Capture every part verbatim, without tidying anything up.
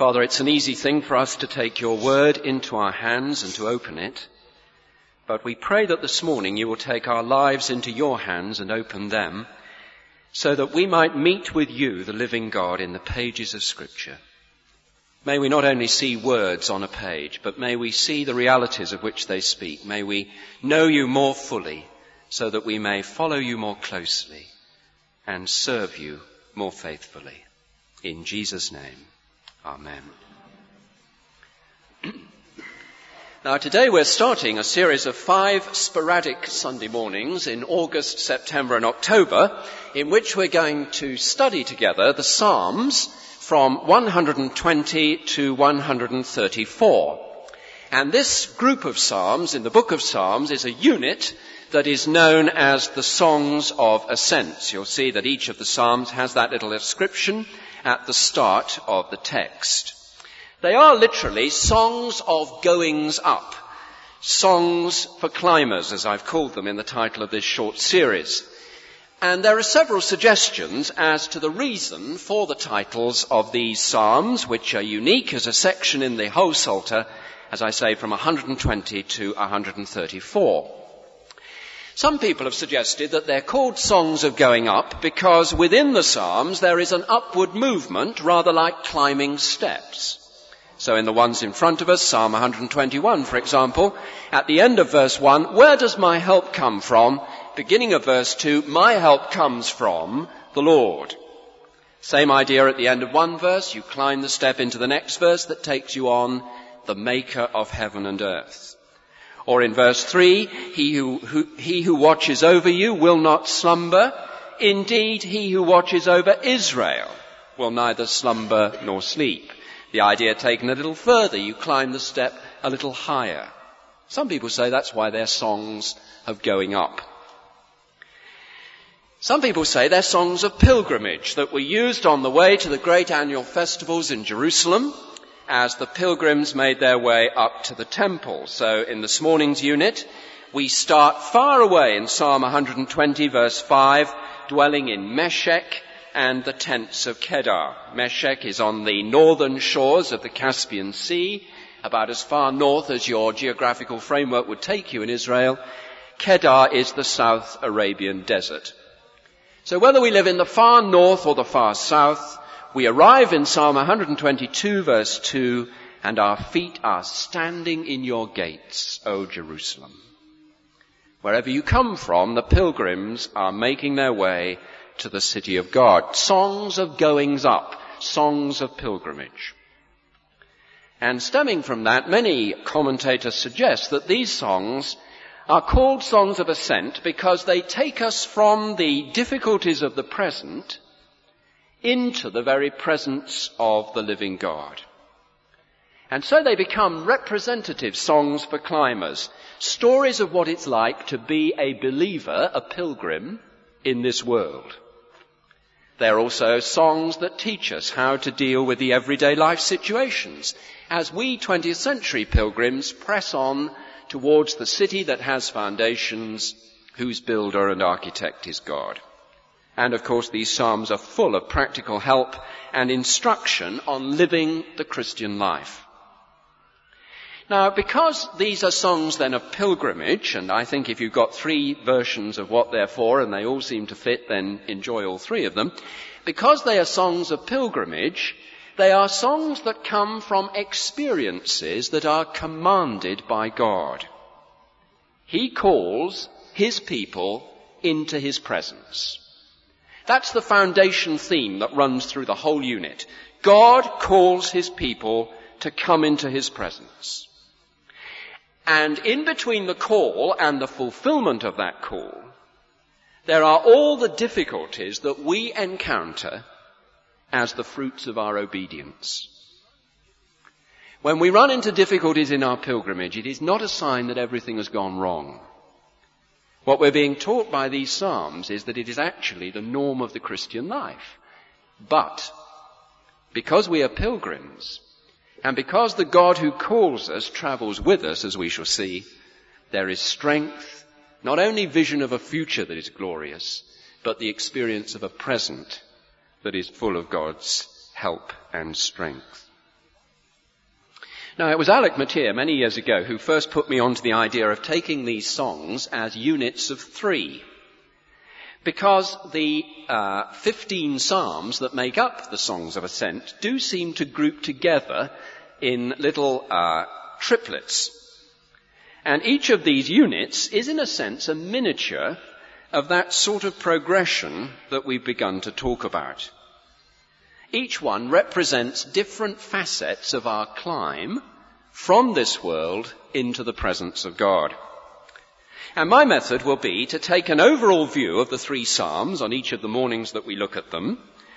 Father, it's an easy thing for us to take your word into our hands and to open it, but we pray that this morning you will take our lives into your hands and open them, so that we might meet with you, the living God, in the pages of Scripture. May we not only see words on a page, but may we see the realities of which they speak. May we know you more fully, so that we may follow you more closely and serve you more faithfully. In Jesus' name, amen. Now today we're starting a series of five sporadic Sunday mornings in August, September and October, in which we're going to study together the Psalms from one hundred twenty to one hundred thirty-four. And this group of Psalms in the book of Psalms is a unit that is known as the Songs of Ascents. You'll see that each of the Psalms has that little inscription at the start of the text. They are literally songs of goings up, songs for climbers, as I've called them in the title of this short series. And there are several suggestions as to the reason for the titles of these psalms, which are unique as a section in the whole Psalter, as I say, from one hundred twenty to one hundred thirty-four. Some people have suggested that they're called songs of going up because within the psalms there is an upward movement, rather like climbing steps. So in the ones in front of us, Psalm one hundred twenty-one, for example, at the end of verse one, where does my help come from? Beginning of verse two, my help comes from the Lord. Same idea at the end of one verse, you climb the step into the next verse that takes you on, the maker of heaven and earth. Or in verse three, he who, who, he who watches over you will not slumber. Indeed, he who watches over Israel will neither slumber nor sleep. The idea taken a little further, you climb the step a little higher. Some people say that's why they're songs of going up. Some people say they're songs of pilgrimage that were used on the way to the great annual festivals in Jerusalem as the pilgrims made their way up to the temple. So in this morning's unit, we start far away in Psalm one hundred twenty, verse five, dwelling in Meshech and the tents of Kedar. Meshech is on the northern shores of the Caspian Sea, about as far north as your geographical framework would take you in Israel. Kedar is the South Arabian desert. So whether we live in the far north or the far south, we arrive in Psalm one hundred twenty-two, verse two, and our feet are standing in your gates, O Jerusalem. Wherever you come from, the pilgrims are making their way to the city of God. Songs of goings up, songs of pilgrimage. And stemming from that, many commentators suggest that these songs are called songs of ascent because they take us from the difficulties of the present into the very presence of the living God. And so they become representative songs for climbers, stories of what it's like to be a believer, a pilgrim, in this world. They're also songs that teach us how to deal with the everyday life situations as we twentieth century pilgrims press on towards the city that has foundations, whose builder and architect is God. And of course these psalms are full of practical help and instruction on living the Christian life. Now, because these are songs then of pilgrimage, and I think if you've got three versions of what they're for and they all seem to fit, then enjoy all three of them. Because they are songs of pilgrimage, they are songs that come from experiences that are commanded by God. He calls his people into his presence. That's the foundation theme that runs through the whole unit. God calls his people to come into his presence. And in between the call and the fulfillment of that call, there are all the difficulties that we encounter as the fruits of our obedience. When we run into difficulties in our pilgrimage, it is not a sign that everything has gone wrong. What we're being taught by these psalms is that it is actually the norm of the Christian life. But because we are pilgrims, and because the God who calls us travels with us, as we shall see, there is strength, not only vision of a future that is glorious, but the experience of a present that is full of God's help and strength. Now, it was Alec Matier many years ago who first put me onto the idea of taking these songs as units of three. Because the uh, fifteen psalms that make up the Songs of Ascent do seem to group together in little uh, triplets. And each of these units is, in a sense, a miniature of that sort of progression that we've begun to talk about. Each one represents different facets of our climb from this world into the presence of God. And my method will be to take an overall view of the three psalms on each of the mornings that we look at them,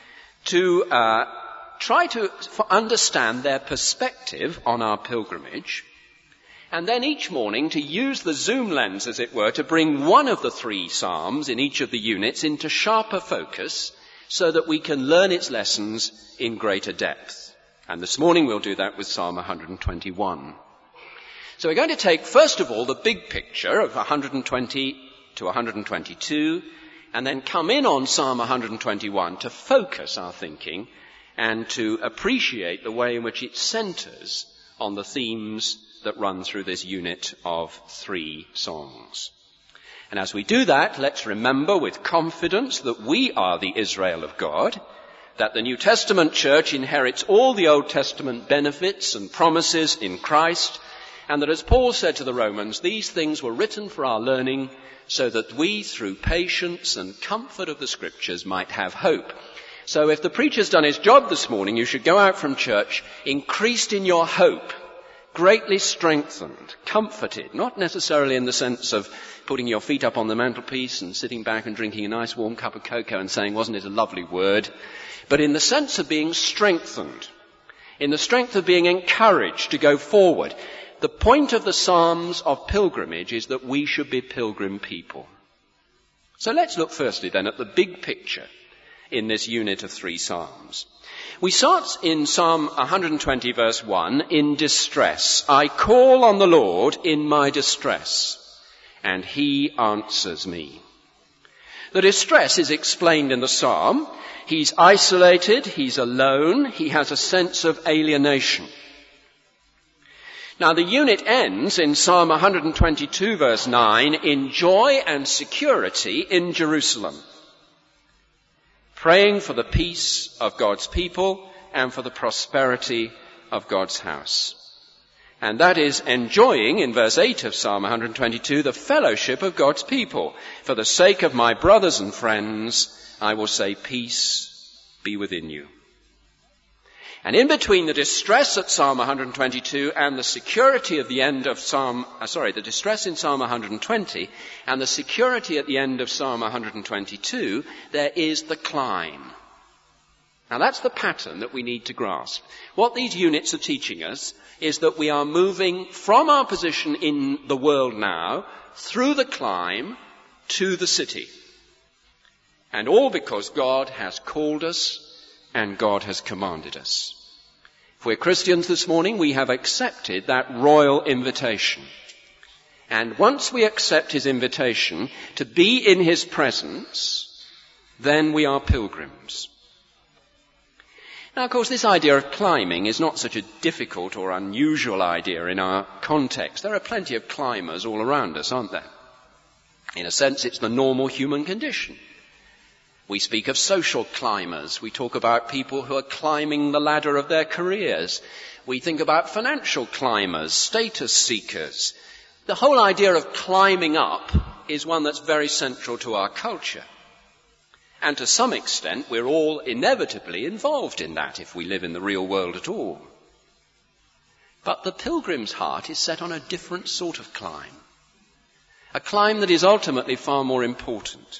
to uh, try to understand their perspective on our pilgrimage, and then each morning to use the zoom lens, as it were, to bring one of the three psalms in each of the units into sharper focus so that we can learn its lessons in greater depth. And this morning we'll do that with Psalm one hundred twenty-one. So we're going to take, first of all, the big picture of one hundred twenty to one hundred twenty-two, and then come in on Psalm one hundred twenty-one to focus our thinking and to appreciate the way in which it centres on the themes that run through this unit of three songs. And as we do that, let's remember with confidence that we are the Israel of God, that the New Testament church inherits all the Old Testament benefits and promises in Christ, and that, as Paul said to the Romans, these things were written for our learning so that we, through patience and comfort of the Scriptures, might have hope. So if the preacher's done his job this morning, you should go out from church increased in your hope, greatly strengthened, comforted, not necessarily in the sense of putting your feet up on the mantelpiece and sitting back and drinking a nice warm cup of cocoa and saying, wasn't it a lovely word, but in the sense of being strengthened, in the strength of being encouraged to go forward. The point of the Psalms of pilgrimage is that we should be pilgrim people. So let's look firstly then at the big picture in this unit of three Psalms. We start in Psalm one hundred twenty verse one, in distress. I call on the Lord in my distress, and he answers me. The distress is explained in the psalm. He's isolated, he's alone, he has a sense of alienation. Now the unit ends in Psalm one hundred twenty-two verse nine, in joy and security in Jerusalem, praying for the peace of God's people and for the prosperity of God's house. And that is enjoying, in verse eight of Psalm one hundred twenty-two, the fellowship of God's people. For the sake of my brothers and friends, I will say, peace be within you. And in between the distress at Psalm one hundred twenty-two and the security of the end of Psalm, uh, sorry, the distress in Psalm one hundred twenty and the security at the end of Psalm one hundred twenty-two, there is the climb. Now that's the pattern that we need to grasp. What these units are teaching us is that we are moving from our position in the world now through the climb to the city. And all because God has called us and God has commanded us. If we're Christians this morning, we have accepted that royal invitation. And once we accept his invitation to be in his presence, then we are pilgrims. Now, of course, this idea of climbing is not such a difficult or unusual idea in our context. There are plenty of climbers all around us, aren't there? In a sense, it's the normal human condition. We speak of social climbers. We talk about people who are climbing the ladder of their careers. We think about financial climbers, status seekers. The whole idea of climbing up is one that's very central to our culture. And to some extent, we're all inevitably involved in that if we live in the real world at all. But the pilgrim's heart is set on a different sort of climb. A climb that is ultimately far more important.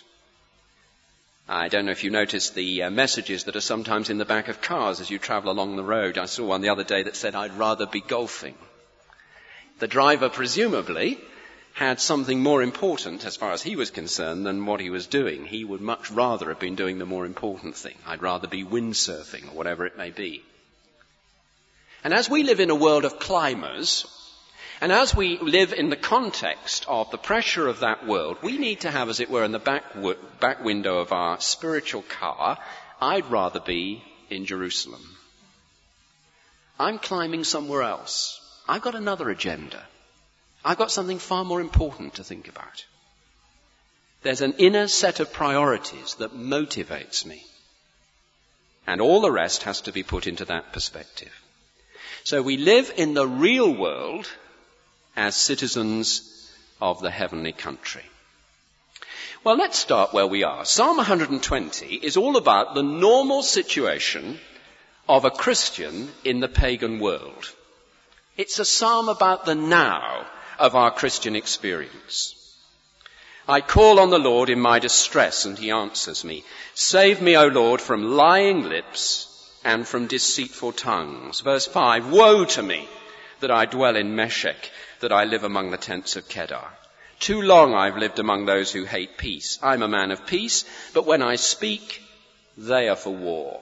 I don't know if you noticed the uh, messages that are sometimes in the back of cars as you travel along the road. I saw one the other day that said, I'd rather be golfing. The driver presumably had something more important as far as he was concerned than what he was doing. He would much rather have been doing the more important thing. I'd rather be windsurfing or whatever it may be. And as we live in a world of climbers, and as we live in the context of the pressure of that world, we need to have, as it were, in the back, w- back window of our spiritual car, I'd rather be in Jerusalem. I'm climbing somewhere else. I've got another agenda. I've got something far more important to think about. There's an inner set of priorities that motivates me. And all the rest has to be put into that perspective. So we live in the real world as citizens of the heavenly country. Well, let's start where we are. Psalm one hundred twenty is all about the normal situation of a Christian in the pagan world. It's a psalm about the now of our Christian experience. I call on the Lord in my distress, and he answers me. Save me, O Lord, from lying lips and from deceitful tongues. Verse five, woe to me that I dwell in Meshech, that I live among the tents of Kedar. Too long I've lived among those who hate peace. I'm a man of peace, but when I speak, they are for war.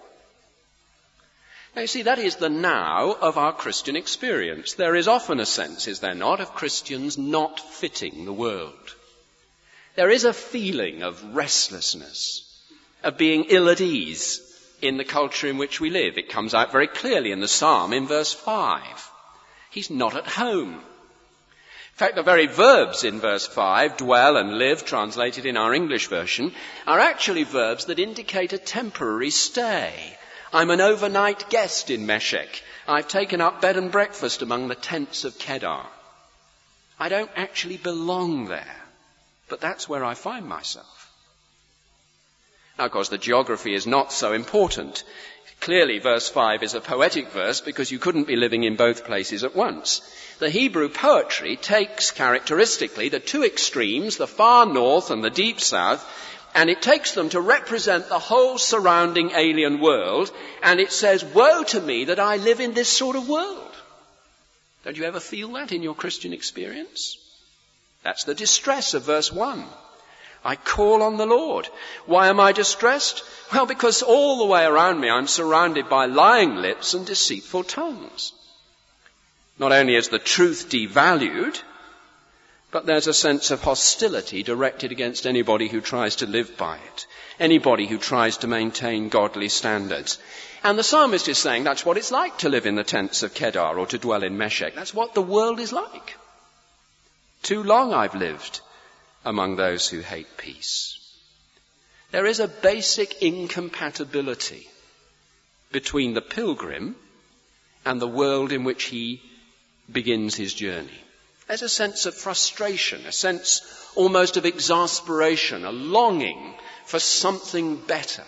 Now you see, that is the now of our Christian experience. There is often a sense, is there not, of Christians not fitting the world. There is a feeling of restlessness, of being ill at ease in the culture in which we live. It comes out very clearly in the psalm in verse five. He's not at home. In fact, the very verbs in verse five, dwell and live, translated in our English version, are actually verbs that indicate a temporary stay. I'm an overnight guest in Meshech. I've taken up bed and breakfast among the tents of Kedar. I don't actually belong there, but that's where I find myself. Now, of course, the geography is not so important. Clearly, verse five is a poetic verse because you couldn't be living in both places at once. The Hebrew poetry takes characteristically the two extremes, the far north and the deep south, and it takes them to represent the whole surrounding alien world, and it says, woe to me that I live in this sort of world. Don't you ever feel that in your Christian experience? That's the distress of verse one. I call on the Lord. Why am I distressed? Well, because all the way around me I'm surrounded by lying lips and deceitful tongues. Not only is the truth devalued, but there's a sense of hostility directed against anybody who tries to live by it, anybody who tries to maintain godly standards. And the psalmist is saying that's what it's like to live in the tents of Kedar or to dwell in Meshech. That's what the world is like. Too long I've lived among those who hate peace. There is a basic incompatibility between the pilgrim and the world in which he begins his journey. There's a sense of frustration, a sense almost of exasperation, a longing for something better.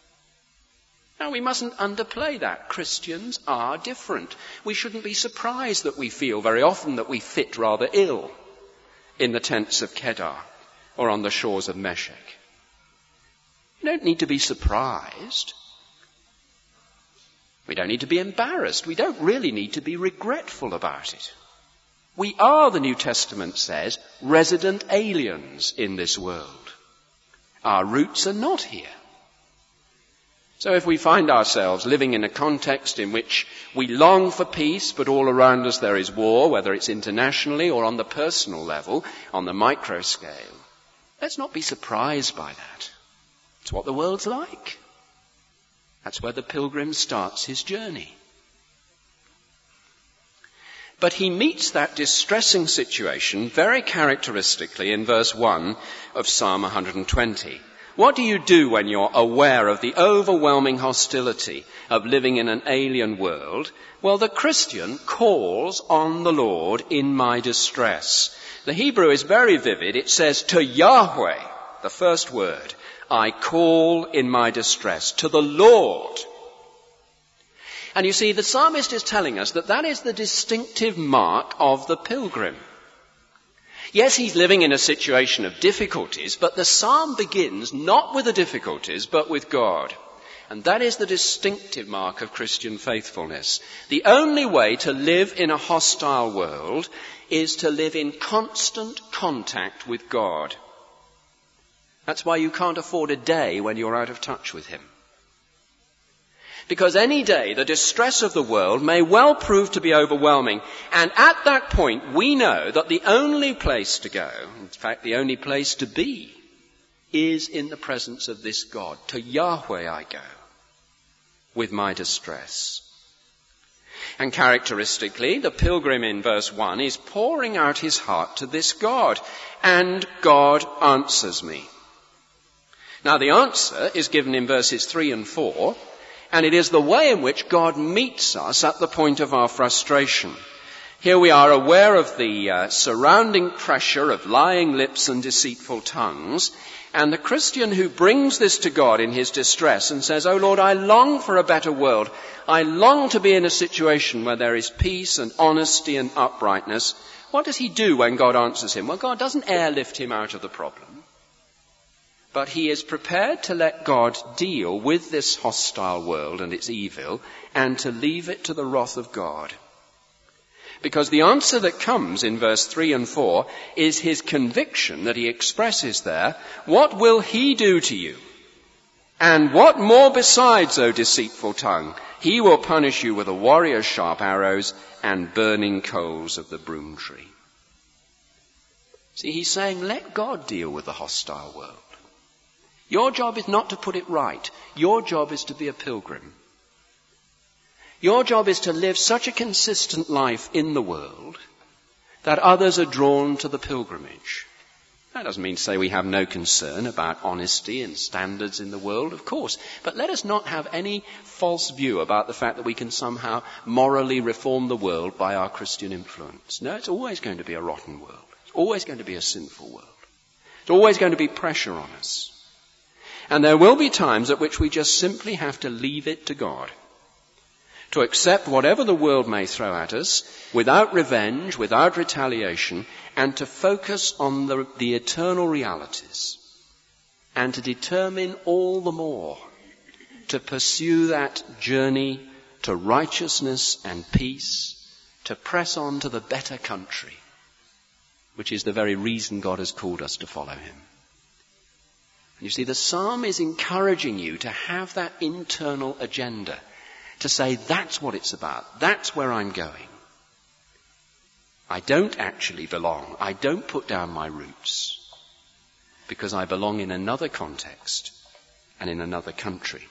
Now, we mustn't underplay that. Christians are different. We shouldn't be surprised that we feel very often that we fit rather ill in the tents of Kedar or on the shores of Meshech. You don't need to be surprised. We don't need to be embarrassed. We don't really need to be regretful about it. We are, the New Testament says, resident aliens in this world. Our roots are not here. So if we find ourselves living in a context in which we long for peace, but all around us there is war, whether it's internationally or on the personal level, on the micro scale, let's not be surprised by that. It's what the world's like. That's where the pilgrim starts his journey. But he meets that distressing situation very characteristically in verse one of Psalm one hundred twenty. What do you do when you're aware of the overwhelming hostility of living in an alien world? Well, the Christian calls on the Lord in my distress. The Hebrew is very vivid. It says, to Yahweh, the first word, I call in my distress, to the Lord. And you see, the psalmist is telling us that that is the distinctive mark of the pilgrim. Yes, he's living in a situation of difficulties, but the psalm begins not with the difficulties, but with God. And that is the distinctive mark of Christian faithfulness. The only way to live in a hostile world is to live in constant contact with God. That's why you can't afford a day when you're out of touch with him. Because any day the distress of the world may well prove to be overwhelming. And at that point we know that the only place to go, in fact the only place to be, is in the presence of this God. To Yahweh I go with my distress. And characteristically, the pilgrim in verse one is pouring out his heart to this God, and God answers me. Now the answer is given in verses three and four, and it is the way in which God meets us at the point of our frustration. Here we are aware of the uh, surrounding pressure of lying lips and deceitful tongues, and the Christian who brings this to God in his distress and says, "Oh Lord, I long for a better world. I long to be in a situation where there is peace and honesty and uprightness." What does he do when God answers him? Well, God doesn't airlift him out of the problem, but he is prepared to let God deal with this hostile world and its evil and to leave it to the wrath of God. Because the answer that comes in verse three and four is his conviction that he expresses there. What will he do to you? And what more besides, O deceitful tongue? He will punish you with a warrior's sharp arrows and burning coals of the broom tree. See, he's saying, let God deal with the hostile world. Your job is not to put it right. Your job is to be a pilgrim. Your job is to live such a consistent life in the world that others are drawn to the pilgrimage. That doesn't mean to say we have no concern about honesty and standards in the world, of course. But let us not have any false view about the fact that we can somehow morally reform the world by our Christian influence. No, it's always going to be a rotten world. It's always going to be a sinful world. It's always going to be pressure on us. And there will be times at which we just simply have to leave it to God, to accept whatever the world may throw at us without revenge, without retaliation, and to focus on the, the eternal realities, and to determine all the more to pursue that journey to righteousness and peace, to press on to the better country, which is the very reason God has called us to follow him. And you see, the psalm is encouraging you to have that internal agenda, to say, that's what it's about. That's where I'm going. I don't actually belong. I don't put down my roots because I belong in another context and in another country.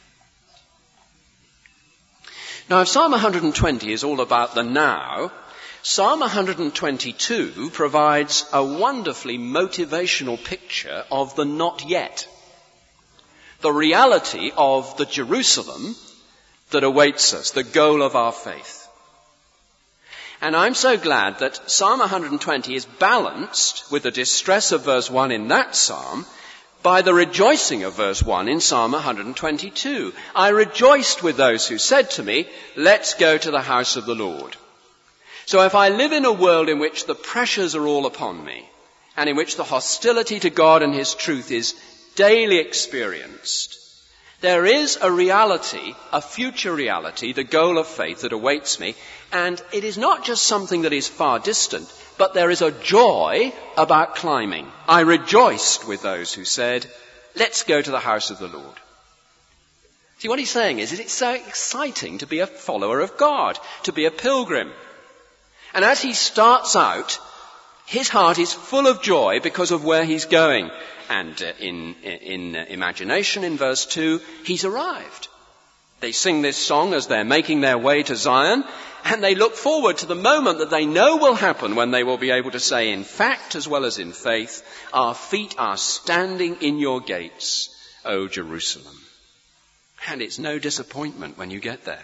Now, if Psalm one hundred twenty is all about the now, Psalm one hundred twenty-two provides a wonderfully motivational picture of the not yet. The reality of the Jerusalem that awaits us, the goal of our faith. And I'm so glad that Psalm one hundred twenty is balanced with the distress of verse one in that psalm by the rejoicing of verse one in Psalm one hundred twenty-two. I rejoiced with those who said to me, let's go to the house of the Lord. So if I live in a world in which the pressures are all upon me, and in which the hostility to God and his truth is daily experienced, there is a reality, a future reality, the goal of faith that awaits me, and it is not just something that is far distant, but there is a joy about climbing. I rejoiced with those who said, let's go to the house of the Lord. See, what he's saying is, is it's so exciting to be a follower of God, to be a pilgrim. And as he starts out, his heart is full of joy because of where he's going. And uh, in, in uh, imagination, in verse two, he's arrived. They sing this song as they're making their way to Zion, and they look forward to the moment that they know will happen when they will be able to say, in fact as well as in faith, our feet are standing in your gates, O Jerusalem. And it's no disappointment when you get there.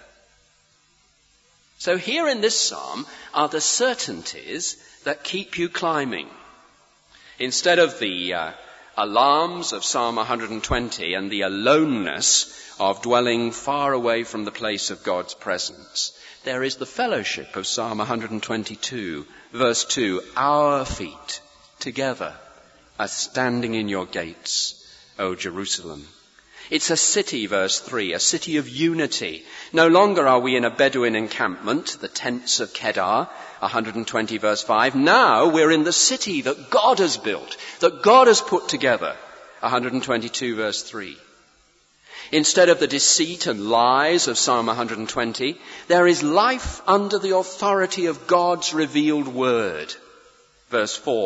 So here in this psalm are the certainties that keep you climbing. Instead of the uh, alarms of Psalm one hundred twenty and the aloneness of dwelling far away from the place of God's presence, there is the fellowship of Psalm one hundred twenty-two, verse two, our feet together are standing in your gates, O Jerusalem. It's a city, verse three, a city of unity. No longer are we in a Bedouin encampment, the tents of Kedar, one hundred twenty verse five. Now we're in the city that God has built, that God has put together, one hundred twenty-two verse three. Instead of the deceit and lies of Psalm one hundred twenty, there is life under the authority of God's revealed word. Verse four of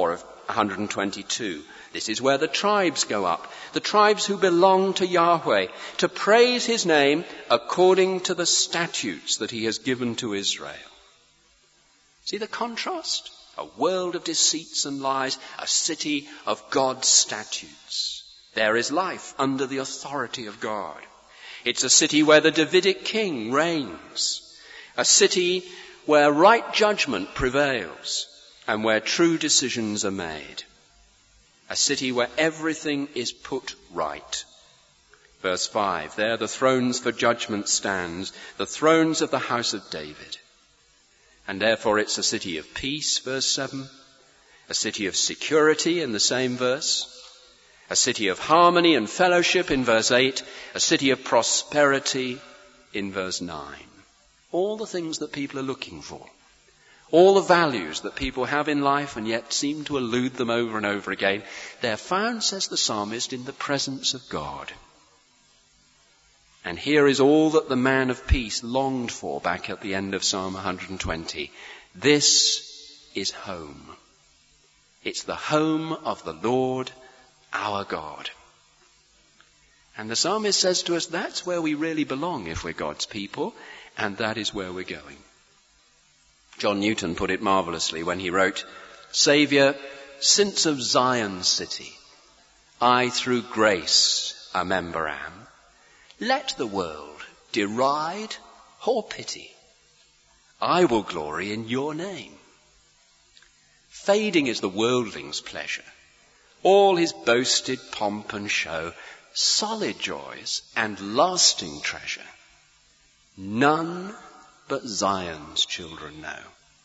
one twenty-two. This is where the tribes go up, the tribes who belong to Yahweh, to praise his name according to the statutes that he has given to Israel. See the contrast? A world of deceits and lies, a city of God's statutes. There is life under the authority of God. It's a city where the Davidic king reigns, a city where right judgment prevails and where true decisions are made. A city where everything is put right. Verse five, there the thrones for judgment stands, the thrones of the house of David. And therefore it's a city of peace, verse seven, a city of security in the same verse, a city of harmony and fellowship in verse eight, a city of prosperity in verse nine. All the things that people are looking for. All the values that people have in life and yet seem to elude them over and over again, they're found, says the psalmist, in the presence of God. And here is all that the man of peace longed for back at the end of Psalm one twenty. This is home. It's the home of the Lord our God. And the psalmist says to us, that's where we really belong if we're God's people, and that is where we're going. John Newton put it marvellously when he wrote, Saviour, since of Zion's city, I through grace a member am, let the world deride or pity. I will glory in your name. Fading is the worldling's pleasure, all his boasted pomp and show, solid joys and lasting treasure, none but Zion's children know.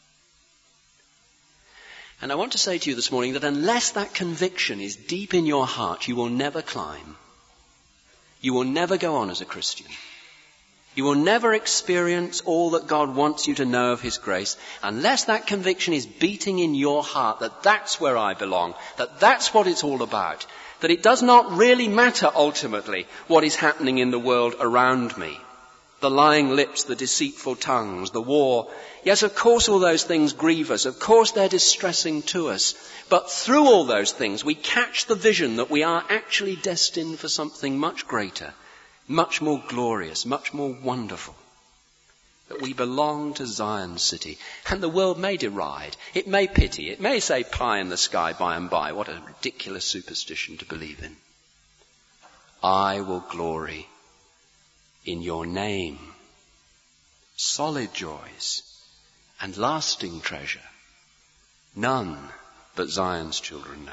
And I want to say to you this morning that unless that conviction is deep in your heart, you will never climb. You will never go on as a Christian. You will never experience all that God wants you to know of his grace unless that conviction is beating in your heart that that's where I belong, that that's what it's all about, that it does not really matter ultimately what is happening in the world around me. The lying lips, the deceitful tongues, the war. Yes, of course all those things grieve us. Of course they're distressing to us. But through all those things we catch the vision that we are actually destined for something much greater, much more glorious, much more wonderful. That we belong to Zion's city. And the world may deride, it may pity, it may say pie in the sky by and by. What a ridiculous superstition to believe in. I will glory in your name, solid joys and lasting treasure, none but Zion's children know.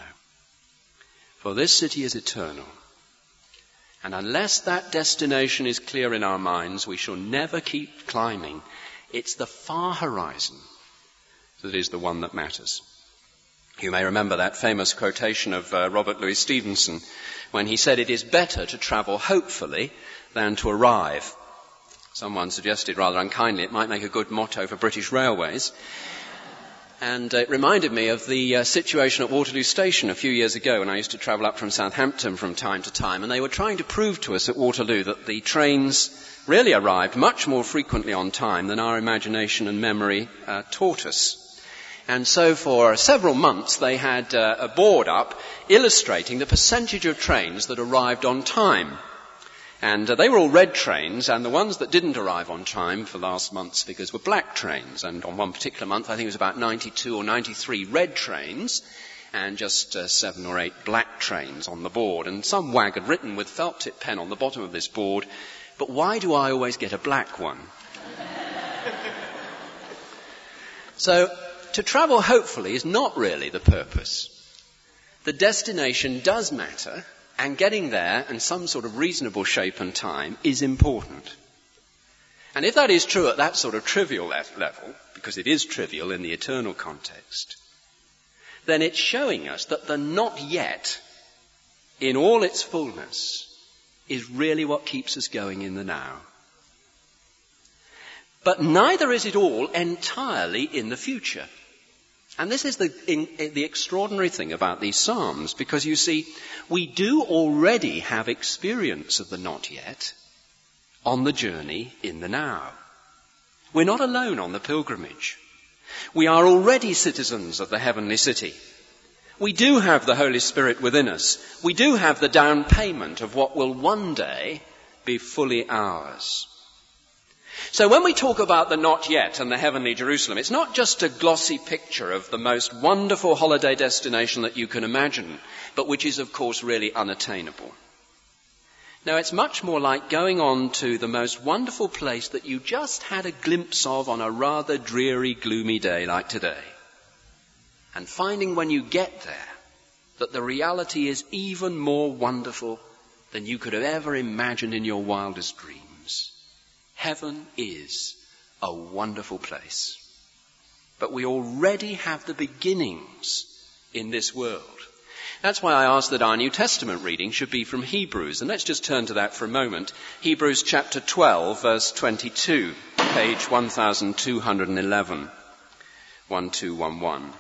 For this city is eternal, and unless that destination is clear in our minds, we shall never keep climbing. It's the far horizon that is the one that matters. You may remember that famous quotation of uh, Robert Louis Stevenson when he said, it is better to travel hopefully than to arrive. Someone suggested rather unkindly it might make a good motto for British Railways. And uh, it reminded me of the uh, situation at Waterloo Station a few years ago when I used to travel up from Southampton from time to time, and they were trying to prove to us at Waterloo that the trains really arrived much more frequently on time than our imagination and memory uh, taught us. And so for several months they had uh, a board up illustrating the percentage of trains that arrived on time. And uh, they were all red trains, and the ones that didn't arrive on time for last month's figures were black trains. And on one particular month, I think it was about ninety-two or ninety-three red trains, and just uh, seven or eight black trains on the board. And some wag had written with felt-tip pen on the bottom of this board, but why do I always get a black one? So, to travel hopefully is not really the purpose. The destination does matter, and getting there in some sort of reasonable shape and time is important. And if that is true at that sort of trivial level, because it is trivial in the eternal context, then it's showing us that the not yet, in all its fullness, is really what keeps us going in the now. But neither is it all entirely in the future. And this is the, in, in the extraordinary thing about these Psalms, because you see, we do already have experience of the not yet on the journey in the now. We're not alone on the pilgrimage. We are already citizens of the heavenly city. We do have the Holy Spirit within us. We do have the down payment of what will one day be fully ours. So when we talk about the not yet and the heavenly Jerusalem, it's not just a glossy picture of the most wonderful holiday destination that you can imagine, but which is, of course, really unattainable. No, it's much more like going on to the most wonderful place that you just had a glimpse of on a rather dreary, gloomy day like today. And finding when you get there that the reality is even more wonderful than you could have ever imagined in your wildest dreams. Heaven is a wonderful place. But we already have the beginnings in this world. That's why I asked that our New Testament reading should be from Hebrews. And let's just turn to that for a moment. Hebrews chapter twelve, verse twenty-two, page one thousand two hundred eleven. one two one one.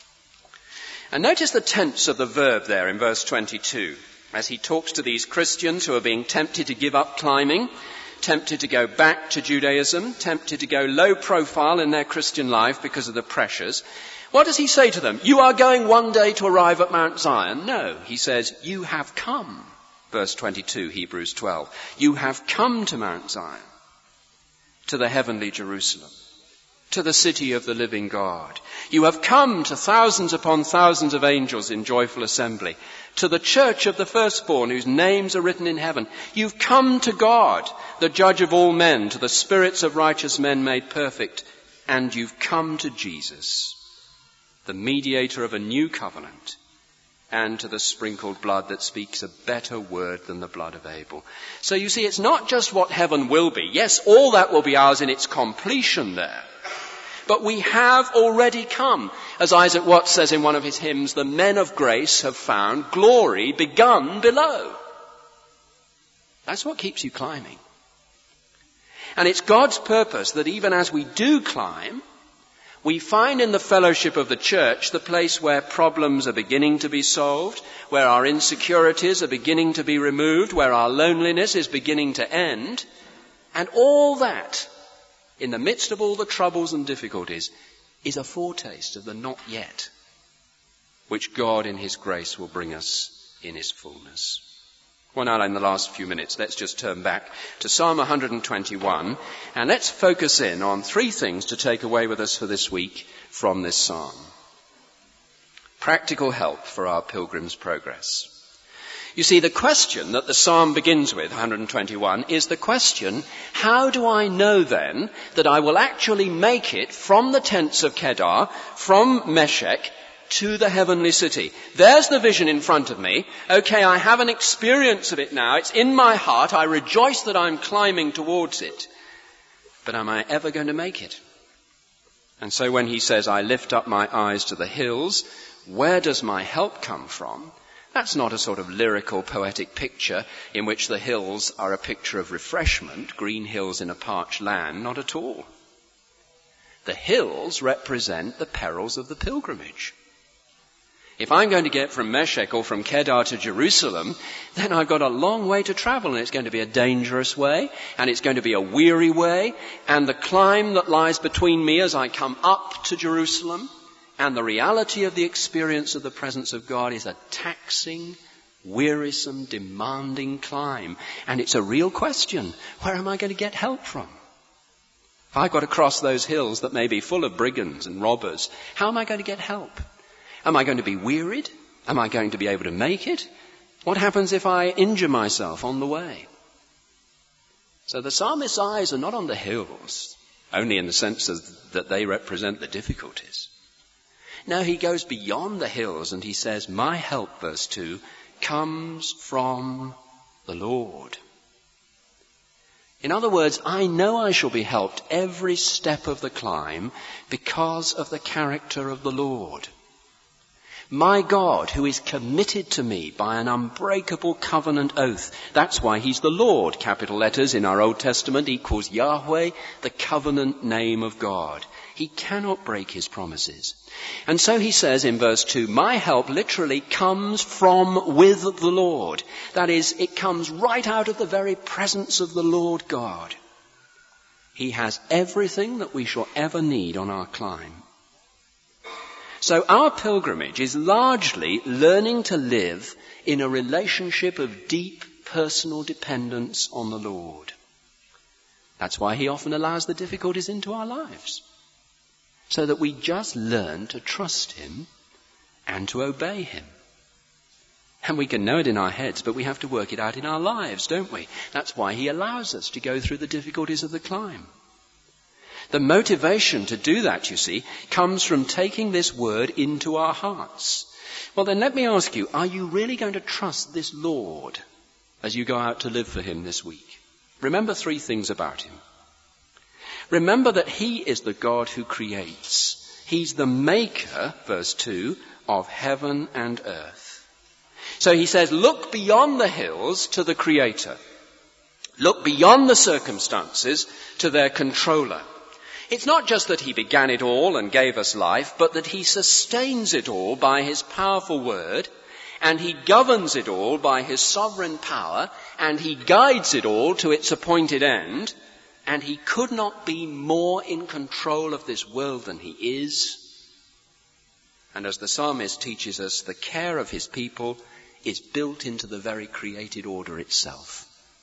And notice the tense of the verb there in verse twenty-two, as he talks to these Christians who are being tempted to give up climbing, tempted to go back to Judaism, tempted to go low profile in their Christian life because of the pressures. What does he say to them? You are going one day to arrive at Mount Zion. No, he says, you have come. Verse twenty-two, Hebrews twelve. You have come to Mount Zion, to the heavenly Jerusalem, to the city of the living God. You have come to thousands upon thousands of angels in joyful assembly, to the church of the firstborn whose names are written in heaven. You've come to God, the judge of all men, to the spirits of righteous men made perfect, and you've come to Jesus, the mediator of a new covenant, and to the sprinkled blood that speaks a better word than the blood of Abel. So you see, it's not just what heaven will be. Yes, all that will be ours in its completion there. But we have already come. As Isaac Watts says in one of his hymns, the men of grace have found glory begun below. That's what keeps you climbing. And it's God's purpose that even as we do climb, we find in the fellowship of the church the place where problems are beginning to be solved, where our insecurities are beginning to be removed, where our loneliness is beginning to end, and all that, in the midst of all the troubles and difficulties, is a foretaste of the not yet, which God in his grace will bring us in his fullness. Well, now in the last few minutes, let's just turn back to Psalm one twenty-one, and let's focus in on three things to take away with us for this week from this psalm. Practical help for our pilgrim's progress. You see, the question that the psalm begins with, one twenty-one, is the question, how do I know then that I will actually make it from the tents of Kedar, from Meshech, to the heavenly city? There's the vision in front of me. Okay, I have an experience of it now. It's in my heart. I rejoice that I'm climbing towards it. But am I ever going to make it? And so when he says, I lift up my eyes to the hills, where does my help come from? That's not a sort of lyrical, poetic picture in which the hills are a picture of refreshment, green hills in a parched land, not at all. The hills represent the perils of the pilgrimage. If I'm going to get from Meshech or from Kedar to Jerusalem, then I've got a long way to travel, and it's going to be a dangerous way, and it's going to be a weary way, and the climb that lies between me as I come up to Jerusalem and the reality of the experience of the presence of God is a taxing, wearisome, demanding climb. And it's a real question. Where am I going to get help from? If I've got to cross those hills that may be full of brigands and robbers, how am I going to get help? Am I going to be wearied? Am I going to be able to make it? What happens if I injure myself on the way? So the psalmist's eyes are not on the hills, only in the sense of, that they represent the difficulties. Now he goes beyond the hills and he says, my help, verse two, comes from the Lord. In other words, I know I shall be helped every step of the climb because of the character of the Lord. My God, who is committed to me by an unbreakable covenant oath. That's why he's the Lord. Capital letters in our Old Testament equals Yahweh, the covenant name of God. He cannot break his promises. And so he says in verse two, my help literally comes from with the Lord. That is, it comes right out of the very presence of the Lord God. He has everything that we shall ever need on our climb. So our pilgrimage is largely learning to live in a relationship of deep personal dependence on the Lord. That's why he often allows the difficulties into our lives, so that we just learn to trust him and to obey him. And we can know it in our heads, but we have to work it out in our lives, don't we? That's why he allows us to go through the difficulties of the climb. The motivation to do that, you see, comes from taking this word into our hearts. Well, then let me ask you, are you really going to trust this Lord as you go out to live for him this week? Remember three things about him. Remember that he is the God who creates. He's the maker, verse two, of heaven and earth. So he says, look beyond the hills to the Creator. Look beyond the circumstances to their controller. It's not just that he began it all and gave us life, but that he sustains it all by his powerful word, and he governs it all by his sovereign power, and he guides it all to its appointed end, and he could not be more in control of this world than he is. And as the psalmist teaches us, the care of his people is built into the very created order itself.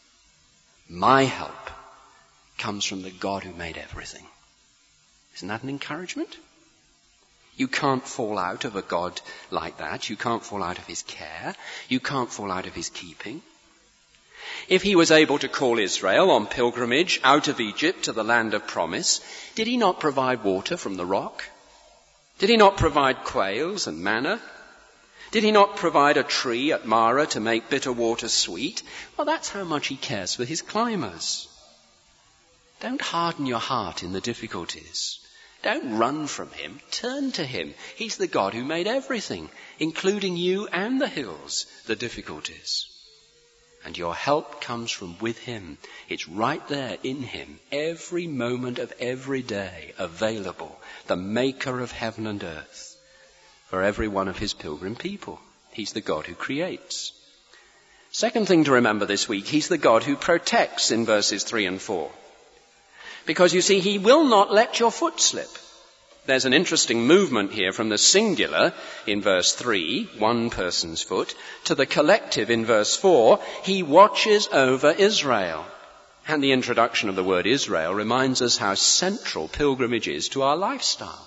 My help comes from the God who made everything. Isn't that an encouragement? You can't fall out of a God like that. You can't fall out of his care. You can't fall out of his keeping. If he was able to call Israel on pilgrimage out of Egypt to the land of promise, did he not provide water from the rock? Did he not provide quails and manna? Did he not provide a tree at Marah to make bitter water sweet? Well, that's how much he cares for his climbers. Don't harden your heart in the difficulties. Don't run from him. Turn to him. He's the God who made everything, including you and the hills, the difficulties. And your help comes from with him. It's right there in him, every moment of every day, available, the maker of heaven and earth, for every one of his pilgrim people. He's the God who creates. Second thing to remember this week, he's the God who protects in verses three and four. Because you see, he will not let your foot slip. There's an interesting movement here from the singular in verse three, one person's foot, to the collective in verse four, he watches over Israel. And the introduction of the word Israel reminds us how central pilgrimage is to our lifestyle.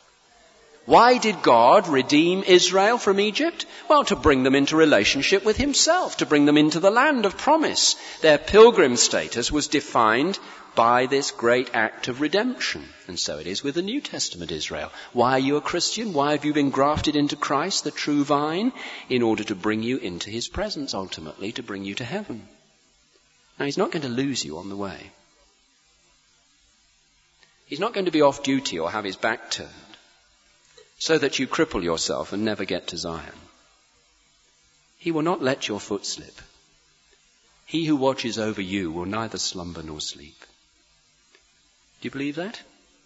Why did God redeem Israel from Egypt? Well, to bring them into relationship with himself, to bring them into the land of promise. Their pilgrim status was defined by this great act of redemption. And so it is with the New Testament Israel. Why are you a Christian? Why have you been grafted into Christ, the true vine? In order to bring you into his presence, ultimately, to bring you to heaven. Now, he's not going to lose you on the way. He's not going to be off duty or have his back turned, so that you cripple yourself and never get to Zion. He will not let your foot slip. He who watches over you will neither slumber nor sleep. Do you believe that?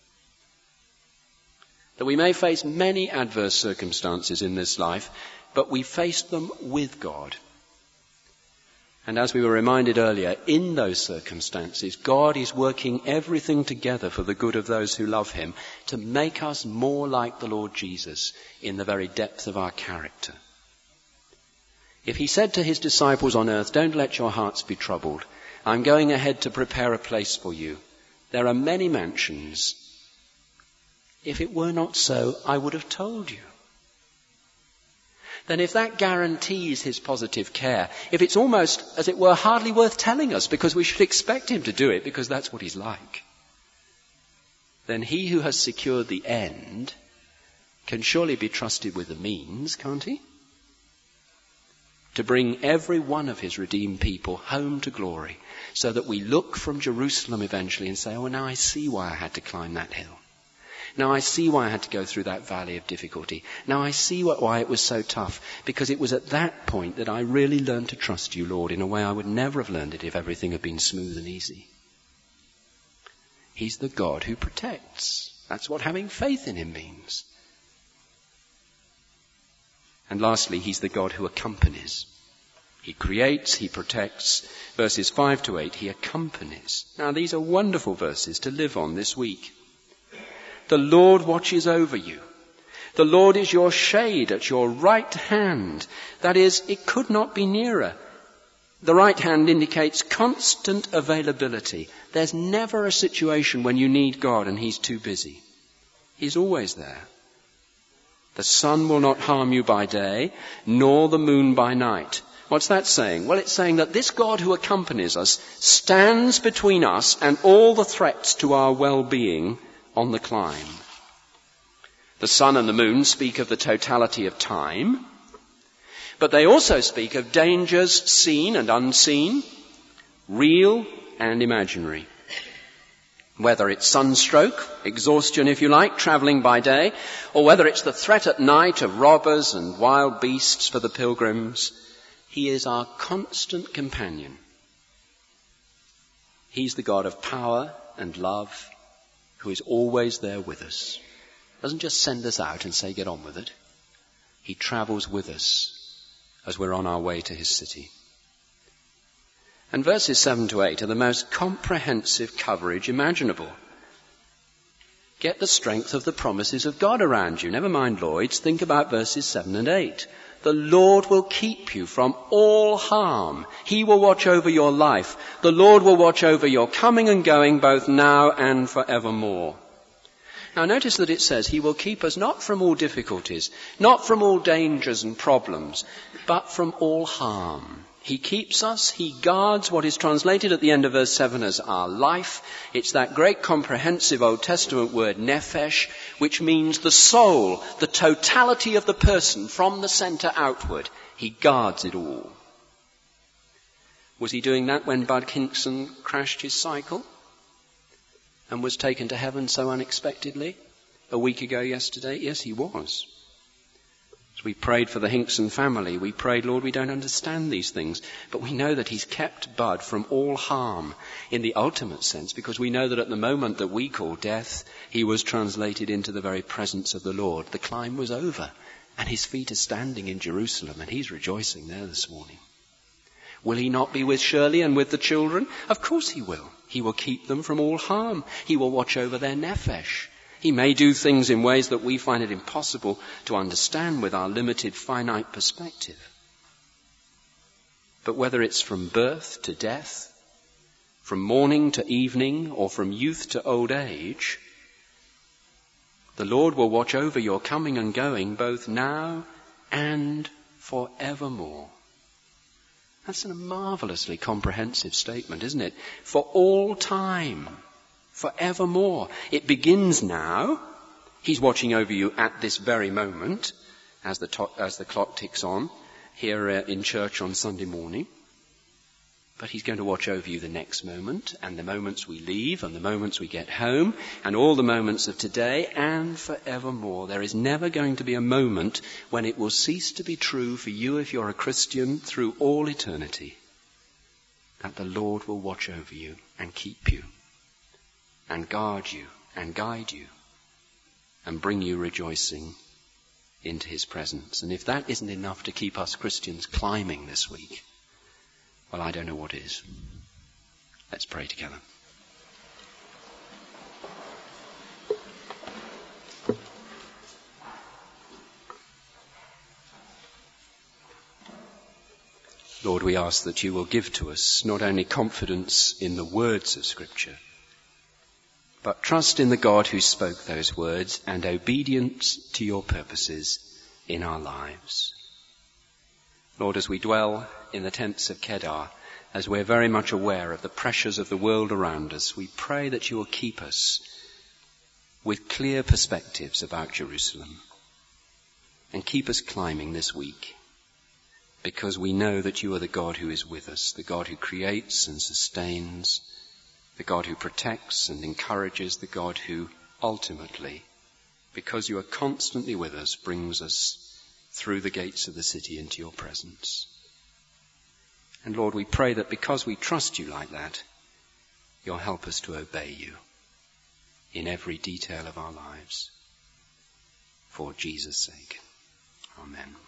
That we may face many adverse circumstances in this life, but we face them with God. And as we were reminded earlier, in those circumstances, God is working everything together for the good of those who love him, to make us more like the Lord Jesus in the very depth of our character. If he said to his disciples on earth, don't let your hearts be troubled. I'm going ahead to prepare a place for you. There are many mansions. If it were not so, I would have told you. Then if that guarantees his positive care, if it's almost, as it were, hardly worth telling us because we should expect him to do it because that's what he's like, then he who has secured the end can surely be trusted with the means, can't he? To bring every one of his redeemed people home to glory, so that we look from Jerusalem eventually and say, oh, now I see why I had to climb that hill. Now I see why I had to go through that valley of difficulty. Now I see what, why it was so tough, because it was at that point that I really learned to trust you, Lord, in a way I would never have learned it if everything had been smooth and easy. He's the God who protects. That's what having faith in him means. And lastly, he's the God who accompanies. He creates, he protects. Verses five to eight, he accompanies. Now these are wonderful verses to live on this week. The Lord watches over you. The Lord is your shade at your right hand. That is, it could not be nearer. The right hand indicates constant availability. There's never a situation when you need God and he's too busy. He's always there. The sun will not harm you by day, nor the moon by night. What's that saying? Well, it's saying that this God who accompanies us stands between us and all the threats to our well-being on the climb. The sun and the moon speak of the totality of time, but they also speak of dangers seen and unseen, real and imaginary. Whether it's sunstroke, exhaustion if you like, travelling by day, or whether it's the threat at night of robbers and wild beasts for the pilgrims, he is our constant companion. He's the God of power and love who is always there with us. Doesn't just send us out and say, get on with it. He travels with us as we're on our way to his city. And verses seven to eight are the most comprehensive coverage imaginable. Get the strength of the promises of God around you. Never mind Lloyd's. Think about verses seven and eight. The Lord will keep you from all harm. He will watch over your life. The Lord will watch over your coming and going both now and forevermore. Now notice that it says he will keep us not from all difficulties, not from all dangers and problems, but from all harm. He keeps us, he guards what is translated at the end of verse seven as our life. It's that great comprehensive Old Testament word nephesh, which means the soul, the totality of the person from the centre outward. He guards it all. Was he doing that when Bud Hinkson crashed his cycle and was taken to heaven so unexpectedly a week ago yesterday? Yes, he was. As we prayed for the Hinkson family, we prayed, Lord, we don't understand these things, but we know that he's kept Bud from all harm in the ultimate sense, because we know that at the moment that we call death, he was translated into the very presence of the Lord. The climb was over, and his feet are standing in Jerusalem, and he's rejoicing there this morning. Will he not be with Shirley and with the children? Of course he will. He will keep them from all harm. He will watch over their nephesh. He may do things in ways that we find it impossible to understand with our limited, finite perspective. But whether it's from birth to death, from morning to evening, or from youth to old age, the Lord will watch over your coming and going both now and forevermore. That's a marvelously comprehensive statement, isn't it? For all time. Forevermore. It begins now. He's watching over you at this very moment as the, to- as the clock ticks on here uh, in church on Sunday morning. But he's going to watch over you the next moment, and the moments we leave, and the moments we get home, and all the moments of today and forevermore. There is never going to be a moment when it will cease to be true for you if you're a Christian through all eternity, that the Lord will watch over you and keep you, and guard you, and guide you, and bring you rejoicing into his presence. And if that isn't enough to keep us Christians climbing this week, well, I don't know what is. Let's pray together. Lord, we ask that you will give to us not only confidence in the words of Scripture, but trust in the God who spoke those words and obedience to your purposes in our lives. Lord, as we dwell in the tents of Kedar, as we're very much aware of the pressures of the world around us, we pray that you will keep us with clear perspectives about Jerusalem and keep us climbing this week, because we know that you are the God who is with us, the God who creates and sustains, the God who protects and encourages, the God who ultimately, because you are constantly with us, brings us through the gates of the city into your presence. And Lord, we pray that because we trust you like that, you'll help us to obey you in every detail of our lives. For Jesus' sake. Amen.